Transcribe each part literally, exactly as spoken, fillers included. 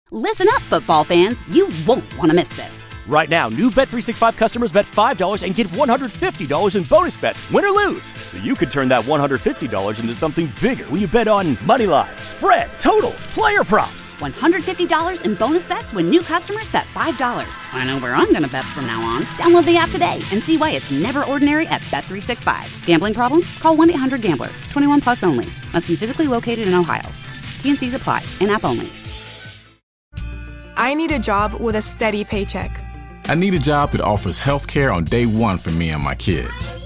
Listen up, football fans. You won't want to miss this. Right now, new Bet three sixty-five customers bet five dollars and get one hundred fifty dollars in bonus bets, win or lose. So you could turn that one hundred fifty dollars into something bigger when you bet on money line, spread, totals, player props. one hundred fifty dollars in bonus bets when new customers bet five dollars. I know where I'm going to bet from now on. Download the app today and see why it's never ordinary at Bet three sixty-five. Gambling problem? Call one eight hundred gambler. twenty-one plus only. Must be physically located in Ohio. T N Cs apply. In-app only. I need a job with a steady paycheck. I need a job that offers health care on day one for me and my kids.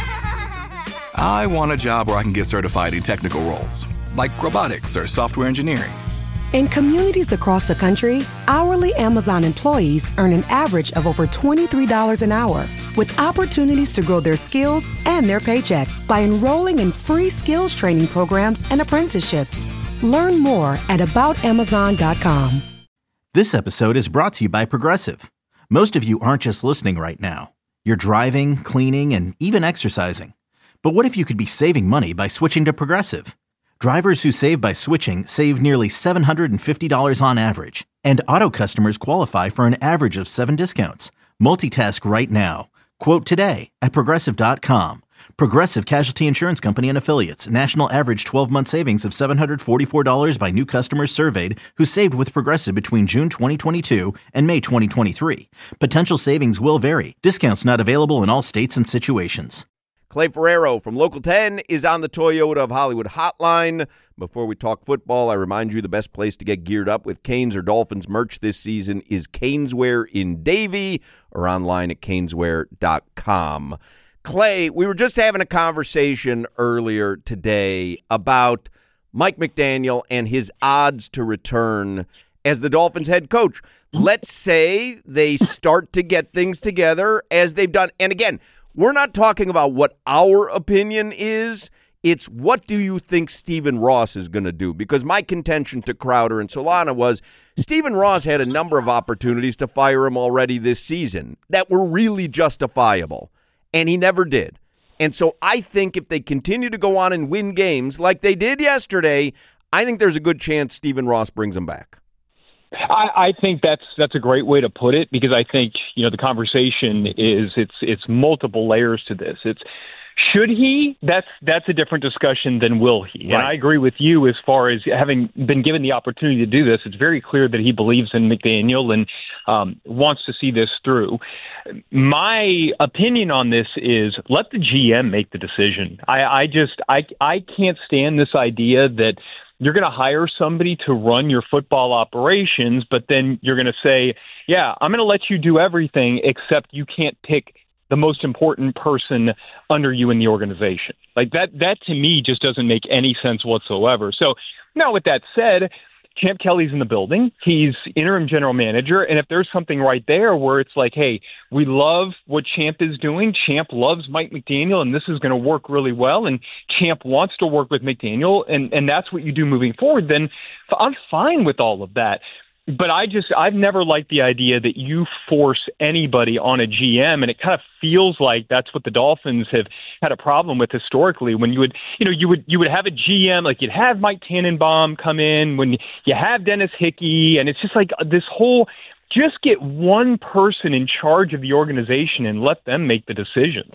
I want a job where I can get certified in technical roles, like robotics or software engineering. In communities across the country, hourly Amazon employees earn an average of over twenty-three dollars an hour, with opportunities to grow their skills and their paycheck by enrolling in free skills training programs and apprenticeships. Learn more at about amazon dot com. This episode is brought to you by Progressive. Most of you aren't just listening right now. You're driving, cleaning, and even exercising. But what if you could be saving money by switching to Progressive? Drivers who save by switching save nearly seven hundred fifty dollars on average. And auto customers qualify for an average of seven discounts. Multitask right now. Quote today at progressive dot com. Progressive Casualty Insurance Company and Affiliates. National average twelve-month savings of seven hundred forty-four dollars by new customers surveyed who saved with Progressive between June twenty twenty-two and May twenty twenty-three. Potential savings will vary. Discounts not available in all states and situations. Clay Ferrero from Local ten is on the Toyota of Hollywood hotline. Before we talk football, I remind you the best place to get geared up with Canes or Dolphins merch this season is Caneswear in Davie or online at caneswear dot com. Clay, we were just having a conversation earlier today about Mike McDaniel and his odds to return as the Dolphins head coach. Let's say they start to get things together as they've done. And again, we're not talking about what our opinion is. It's what do you think Stephen Ross is going to do? Because my contention to Crowder and Solana was Stephen Ross had a number of opportunities to fire him already this season that were really justifiable. And he never did. And so I think if they continue to go on and win games like they did yesterday, I think there's a good chance Stephen Ross brings them back. I, I think that's that's a great way to put it, because I think, you know, the conversation is it's it's multiple layers to this. It's should he? That's that's a different discussion than will he. Right. And I agree with you as far as having been given the opportunity to do this. It's very clear that he believes in McDaniel and um, wants to see this through. My opinion on this is let the G M make the decision. I, I just I I can't stand this idea that you're going to hire somebody to run your football operations, but then you're going to say, yeah, I'm going to let you do everything except you can't pick the most important person under you in the organization. Like that, that to me just doesn't make any sense whatsoever. So now with that said, Champ Kelly's in the building. He's interim general manager. And if there's something right there where it's like, hey, we love what Champ is doing. Champ loves Mike McDaniel, and this is going to work really well. And Champ wants to work with McDaniel, and, and that's what you do moving forward. Then I'm fine with all of that. But I just, I've never liked the idea that you force anybody on a G M, and it kind of feels like that's what the Dolphins have had a problem with historically. When you would, you know, you would, you would have a G M, like you'd have Mike Tannenbaum come in, when you have Dennis Hickey, and it's just like this whole, just get one person in charge of the organization and let them make the decisions.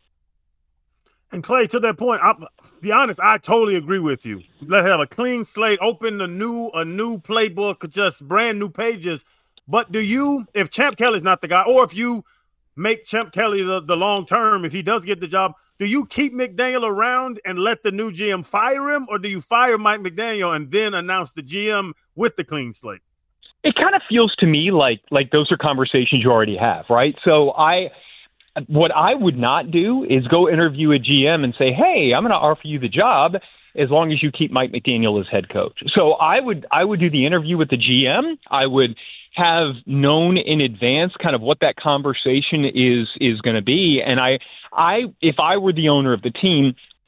And Clay, to that point, I'll be honest, I totally agree with you. Let's have a clean slate, open a new a new playbook, just brand new pages. But do you, if Champ Kelly's not the guy, or if you make Champ Kelly the, the long term, if he does get the job, do you keep McDaniel around and let the new G M fire him, or do you fire Mike McDaniel and then announce the G M with the clean slate? It kind of feels to me like like those are conversations you already have, right? So I. What I would not do is go interview a G M and say, hey, I'm going to offer you the job as long as you keep Mike McDaniel as head coach. So I would I would do the interview with the G M. I would have known in advance kind of what that conversation is is going to be. And I I if I were the owner of the team,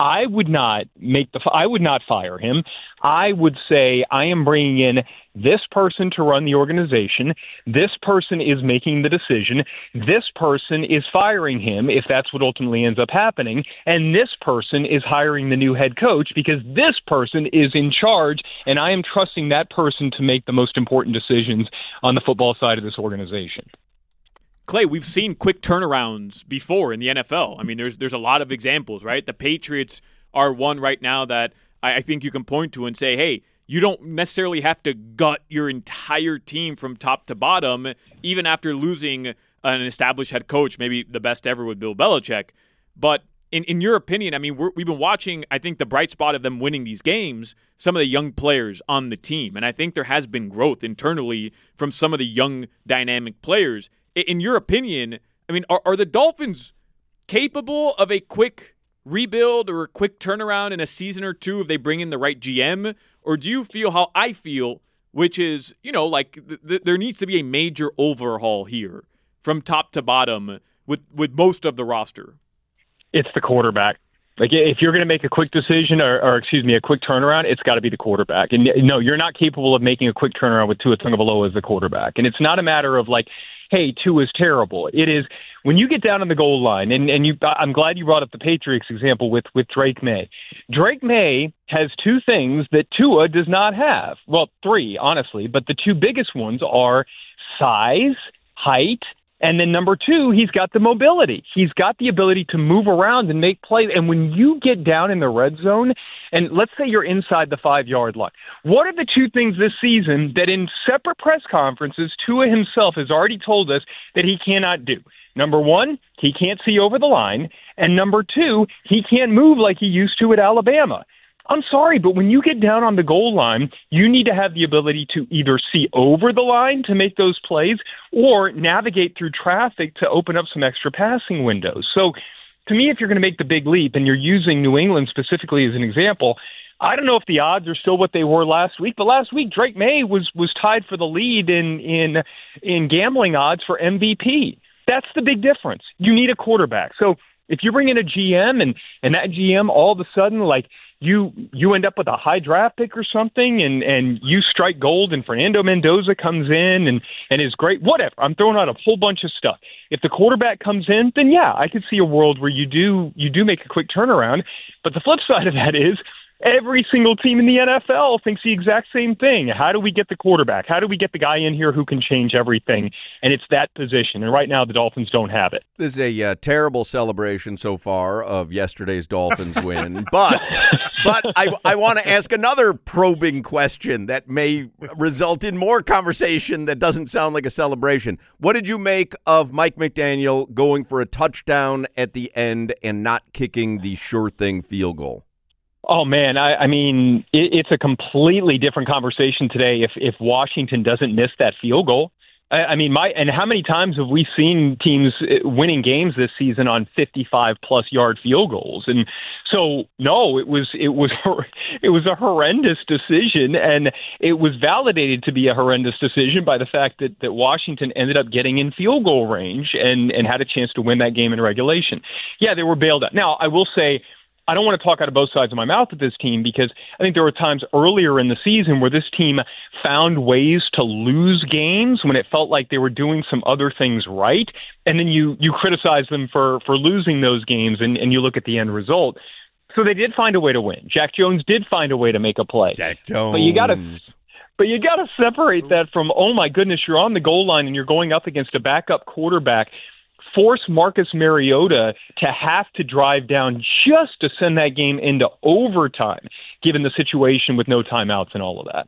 I would not make the. I would not fire him. I would say I am bringing in this person to run the organization. This person is making the decision. This person is firing him if that's what ultimately ends up happening. And this person is hiring the new head coach because this person is in charge, and I am trusting that person to make the most important decisions on the football side of this organization. Clay, we've seen quick turnarounds before in the N F L. I mean, there's there's a lot of examples, right? The Patriots are one right now that I, I think you can point to and say, hey, you don't necessarily have to gut your entire team from top to bottom, even after losing an established head coach, maybe the best ever with Bill Belichick. But in, in your opinion, I mean, we're, we've been watching, I think, the bright spot of them winning these games, some of the young players on the team. And I think there has been growth internally from some of the young dynamic players. In your opinion, I mean, are, are the Dolphins capable of a quick rebuild or a quick turnaround in a season or two if they bring in the right G M? Or do you feel how I feel, which is, you know, like th- th- there needs to be a major overhaul here from top to bottom with, with most of the roster? It's the quarterback. Like, if you're going to make a quick decision or, or, excuse me, a quick turnaround, it's got to be the quarterback. And no, you're not capable of making a quick turnaround with Tua Tagovailoa as the quarterback. And it's not a matter of like, hey, Tua is terrible. It is when you get down on the goal line, and, and you, I'm glad you brought up the Patriots example with, with Drake May. Drake May has two things that Tua does not have. Well, three, honestly, but the two biggest ones are size, height, and then number two, he's got the mobility. He's got the ability to move around and make plays. And when you get down in the red zone, and let's say you're inside the five-yard line, what are the two things this season that in separate press conferences, Tua himself has already told us that he cannot do? Number one, he can't see over the line. And number two, he can't move like he used to at Alabama. I'm sorry, but when you get down on the goal line, you need to have the ability to either see over the line to make those plays or navigate through traffic to open up some extra passing windows. So to me, if you're going to make the big leap and you're using New England specifically as an example, I don't know if the odds are still what they were last week, but last week Drake May was was tied for the lead in in in gambling odds for M V P. That's the big difference. You need a quarterback. So if you bring in a G M and, and that G M all of a sudden, like, you you end up with a high draft pick or something and, and you strike gold and Fernando Mendoza comes in and, and is great, whatever. I'm throwing out a whole bunch of stuff. If the quarterback comes in, then yeah, I could see a world where you do you do make a quick turnaround. But the flip side of that is every single team in the N F L thinks the exact same thing. How do we get the quarterback? How do we get the guy in here who can change everything? And it's that position. And right now the Dolphins don't have it. This is a uh, terrible celebration so far of yesterday's Dolphins win. But but I, I want to ask another probing question that may result in more conversation that doesn't sound like a celebration. What did you make of Mike McDaniel going for a touchdown at the end and not kicking the sure thing field goal? Oh, man, I, I mean, it, it's a completely different conversation today if, if Washington doesn't miss that field goal. I, I mean, my and how many times have we seen teams winning games this season on fifty-five plus yard field goals? And so, no, it was it was it was a horrendous decision, and it was validated to be a horrendous decision by the fact that, that Washington ended up getting in field goal range and, and had a chance to win that game in regulation. Yeah, they were bailed out. Now, I will say, I don't want to talk out of both sides of my mouth with this team because I think there were times earlier in the season where this team found ways to lose games when it felt like they were doing some other things right. And then you you criticize them for, for losing those games and, and you look at the end result. So they did find a way to win. Jack Jones did find a way to make a play. Jack Jones. But you got to but you got to separate that from, oh, my goodness, you're on the goal line and you're going up against a backup quarterback. Force Marcus Mariota to have to drive down just to send that game into overtime, given the situation with no timeouts and all of that.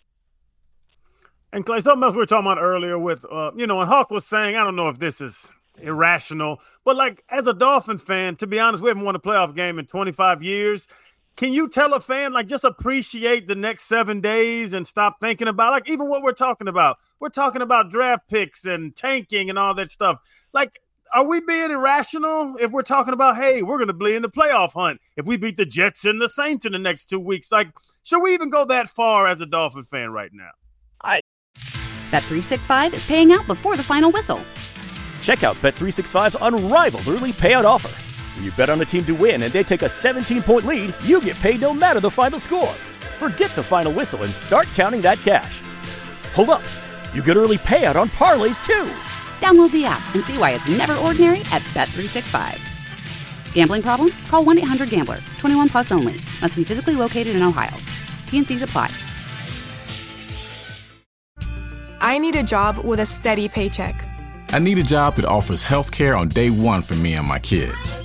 And Clay, something else we were talking about earlier with, uh, you know, and Hawk was saying, I don't know if this is irrational, but like as a Dolphin fan, to be honest, we haven't won a playoff game in twenty-five years. Can you tell a fan, like, just appreciate the next seven days and stop thinking about, like, even what we're talking about? We're talking about draft picks and tanking and all that stuff. Like, are we being irrational if we're talking about, hey, we're going to be in the playoff hunt if we beat the Jets and the Saints in the next two weeks? Like, should we even go that far as a Dolphin fan right now? I Bet three sixty-five is paying out before the final whistle. Check out Bet three sixty-five's unrivaled early payout offer. When you bet on a team to win and they take a seventeen-point lead, you get paid no matter the final score. Forget the final whistle and start counting that cash. Hold up. You get early payout on parlays, too. Download the app and see why it's never ordinary at Bet three sixty-five. Gambling problem? Call one eight hundred gambler. twenty-one plus only. Must be physically located in Ohio. T N Cs apply. I need a job with a steady paycheck. I need a job that offers health care on day one for me and my kids.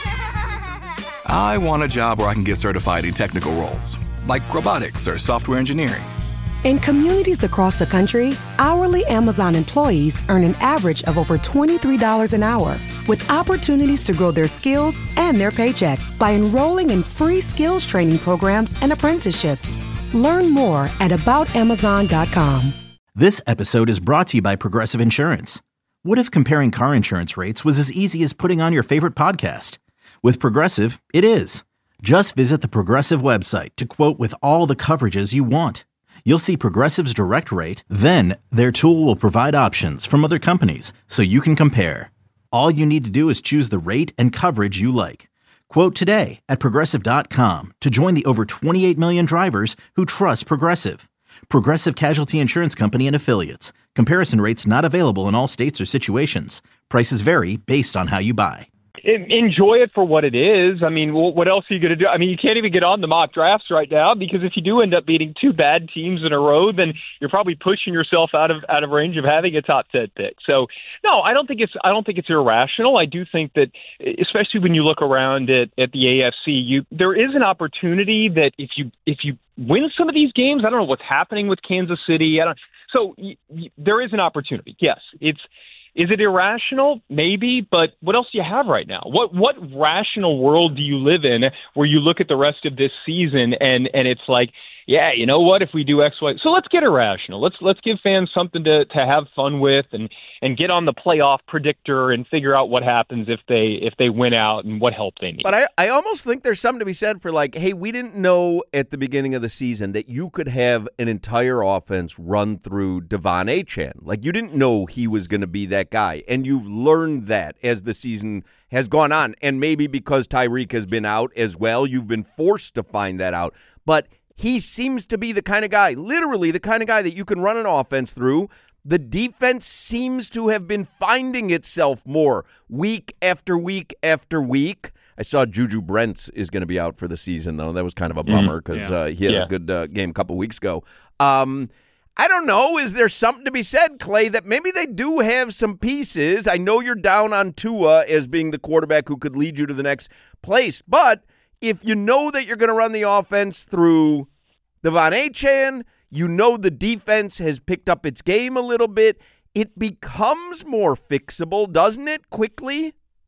I want a job where I can get certified in technical roles, like robotics or software engineering. In communities across the country, hourly Amazon employees earn an average of over twenty-three dollars an hour, with opportunities to grow their skills and their paycheck by enrolling in free skills training programs and apprenticeships. Learn more at about amazon dot com. This episode is brought to you by Progressive Insurance. What if comparing car insurance rates was as easy as putting on your favorite podcast? With Progressive, it is. Just visit the Progressive website to quote with all the coverages you want. You'll see Progressive's direct rate, then their tool will provide options from other companies so you can compare. All you need to do is choose the rate and coverage you like. Quote today at progressive dot com to join the over twenty-eight million drivers who trust Progressive. Progressive Casualty Insurance Company and Affiliates. Comparison rates not available in all states or situations. Prices vary based on how you buy. Enjoy it for what it is. I mean, what else are you going to do? I mean, you can't even get on the mock drafts right now because if you do end up beating two bad teams in a row, then you're probably pushing yourself out of out of range of having a top ten pick. So, no, I don't think it's I don't think it's irrational. I do think that, especially when you look around at, at the A F C, you there is an opportunity that if you if you win some of these games, I don't know what's happening with Kansas City. I don't. So y- y- there is an opportunity. Yes, it's. Is it irrational? Maybe, but what else do you have right now? What what rational world do you live in where you look at the rest of this season and, and it's like, yeah, you know what, if we do X, Y, so let's get irrational. Let's let's give fans something to, to have fun with and, and get on the playoff predictor and figure out what happens if they if they win out and what help they need. But I, I almost think there's something to be said for like, hey, we didn't know at the beginning of the season that you could have an entire offense run through Devon Achane. Like you didn't know he was going to be that guy, and you've learned that as the season has gone on. And maybe because Tyreek has been out as well, you've been forced to find that out. But he seems to be the kind of guy, literally the kind of guy that you can run an offense through. The defense seems to have been finding itself more week after week after week. I saw Juju Brents is going to be out for the season, though. That was kind of a bummer because mm, yeah. uh, he had yeah. a good uh, game a couple weeks ago. Um, I don't know. Is there something to be said, Clay, that maybe they do have some pieces? I know you're down on Tua as being the quarterback who could lead you to the next place, but if you know that you're going to run the offense through Devon Achane, you know the defense has picked up its game a little bit, it becomes more fixable, doesn't it, quickly?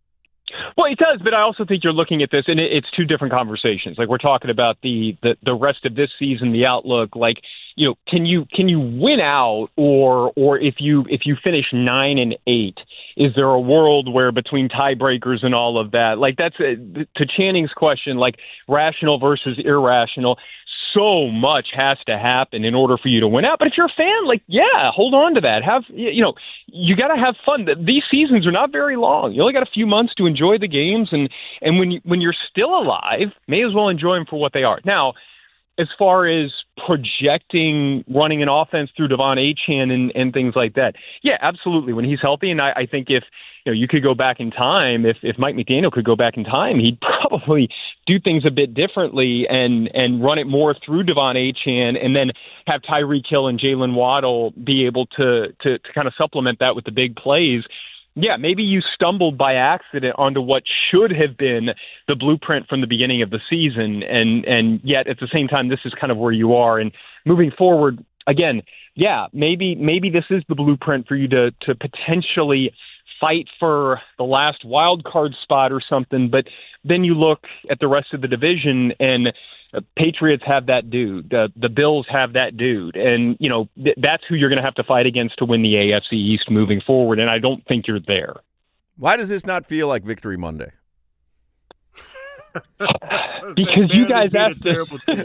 Well, it does, but I also think you're looking at this, and it's two different conversations. Like we're talking about the, the, the rest of this season, the outlook. Like, you know, can you can you win out, or or if you if you finish nine and eight, is there a world where between tiebreakers and all of that, like that's a, to Channing's question, like rational versus irrational. So much has to happen in order for you to win out. But if you're a fan, like, yeah, hold on to that. Have, you know, you got to have fun. These seasons are not very long. You only got a few months to enjoy the games. And, and when, you, when you're still alive, may as well enjoy them for what they are. Now, as far as projecting running an offense through Devon Achane and, and things like that, yeah, absolutely. When he's healthy, and I, I think if, you know, you could go back in time, if, if Mike McDaniel could go back in time, he'd probably do things a bit differently and, and run it more through Devon Achane and then have Tyreek Hill and Jalen Waddle be able to, to, to kind of supplement that with the big plays. Yeah, maybe you stumbled by accident onto what should have been the blueprint from the beginning of the season, and and yet at the same time, this is kind of where you are. And moving forward, again, yeah, maybe maybe this is the blueprint for you to to potentially fight for the last wild card spot or something. But then you look at the rest of the division, and uh, Patriots have that dude. The the Bills have that dude, and you know th- that's who you're going to have to fight against to win the A F C East moving forward. And I don't think you're there. Why does this not feel like Victory Monday? because you guys asked terrible team.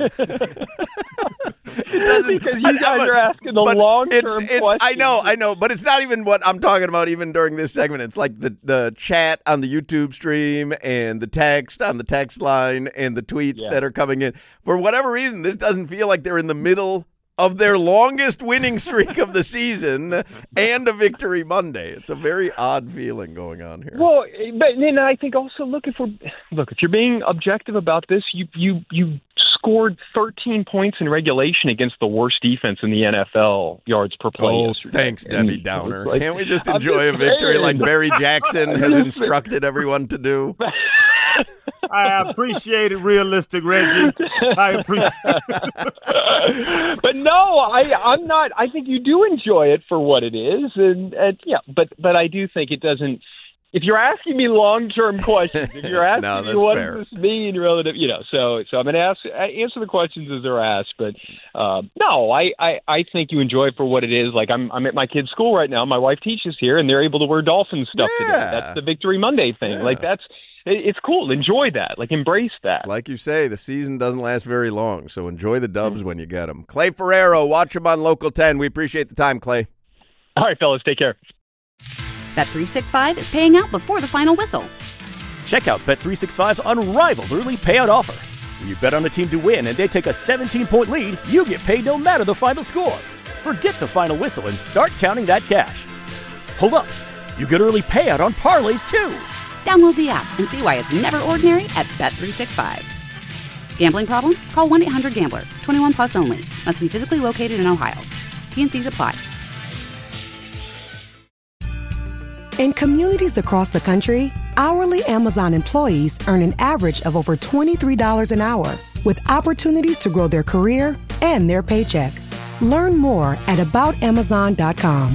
It doesn't, because you guys but, are asking the long-term questions. I know, I know, but it's not even what I'm talking about even during this segment. It's like the, the chat on the YouTube stream and the text on the text line and the tweets yeah. that are coming in. For whatever reason, this doesn't feel like they're in the middle of their longest winning streak of the season and a victory Monday. It's a very odd feeling going on here. Well, but then I think also look if we're look if you're being objective about this, you you you scored thirteen points in regulation against the worst defense in the N F L yards per play. Oh, yesterday. thanks, and Debbie Downer. Like, Can't we just enjoy just a victory saying. like Barry Jackson has instructed everyone to do? I appreciate it, realistic Reggie. I appreciate it. But no, I, I'm not. I think you do enjoy it for what it is. And, and yeah, but, but I do think it doesn't. If you're asking me long-term questions, if you're asking no, me what fair. does this mean relative, you know, so so I'm going to ask answer the questions as they're asked. But uh, no, I, I, I think you enjoy it for what it is. Like I'm I'm at my kid's school right now. My wife teaches here, and they're able to wear Dolphin stuff yeah. today. That's the Victory Monday thing. Yeah. Like that's. It's cool. Enjoy that. Like, embrace that. Like you say, the season doesn't last very long, so enjoy the dubs mm-hmm. when you get them. Clay Ferrero, watch him on Local ten. We appreciate the time, Clay. All right, fellas, take care. Bet three sixty-five is paying out before the final whistle. Check out Bet three sixty-five's unrivaled early payout offer. When you bet on a team to win and they take a seventeen-point lead, you get paid no matter the final score. Forget the final whistle and start counting that cash. Hold up. You get early payout on parlays, too. Download the app and see why it's never ordinary at Bet three sixty-five. Gambling problem? Call one eight hundred gambler. twenty-one plus only. Must be physically located in Ohio. T N Cs apply. In communities across the country, hourly Amazon employees earn an average of over twenty-three dollars an hour, with opportunities to grow their career and their paycheck. Learn more at about amazon dot com.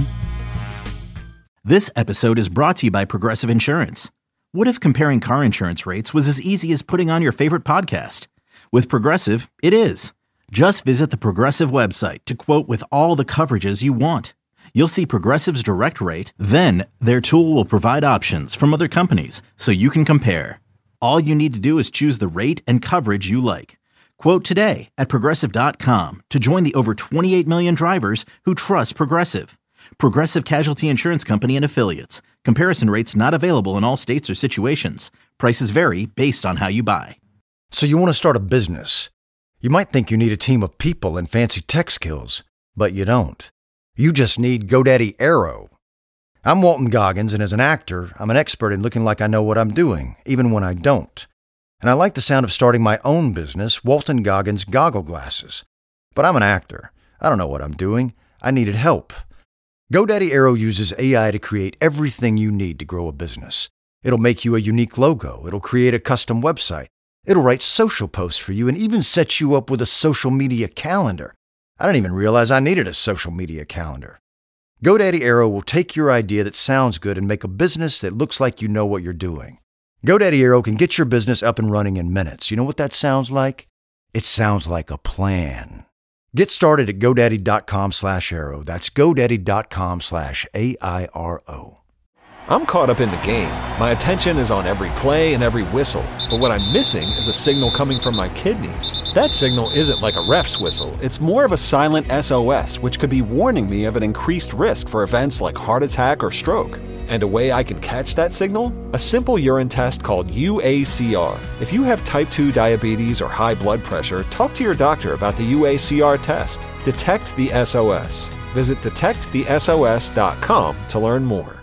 This episode is brought to you by Progressive Insurance. What if comparing car insurance rates was as easy as putting on your favorite podcast? With Progressive, it is. Just visit the Progressive website to quote with all the coverages you want. You'll see Progressive's direct rate, then their tool will provide options from other companies so you can compare. All you need to do is choose the rate and coverage you like. Quote today at progressive dot com to join the over twenty-eight million drivers who trust Progressive. Progressive Casualty Insurance Company and Affiliates. Comparison rates not available in all states or situations. Prices vary based on how you buy. So you want to start a business. You might think you need a team of people and fancy tech skills, but you don't. You just need GoDaddy Aero. I'm Walton Goggins, and as an actor, I'm an expert in looking like I know what I'm doing, even when I don't. And I like the sound of starting my own business, Walton Goggins Goggle Glasses. But I'm an actor. I don't know what I'm doing. I needed help. GoDaddy Aero uses A I to create everything you need to grow a business. It'll make you a unique logo. It'll create a custom website. It'll write social posts for you and even set you up with a social media calendar. I didn't even realize I needed a social media calendar. GoDaddy Aero will take your idea that sounds good and make a business that looks like you know what you're doing. GoDaddy Aero can get your business up and running in minutes. You know what that sounds like? It sounds like a plan. Get started at GoDaddy.com slash Aero. That's GoDaddy.com slash A I R O. I'm caught up in the game. My attention is on every play and every whistle. But what I'm missing is a signal coming from my kidneys. That signal isn't like a ref's whistle. It's more of a silent S O S, which could be warning me of an increased risk for events like heart attack or stroke. And a way I can catch that signal? A simple urine test called U A C R. If you have type two diabetes or high blood pressure, talk to your doctor about the U A C R test. Detect the S O S. Visit detect the S O S dot com to learn more.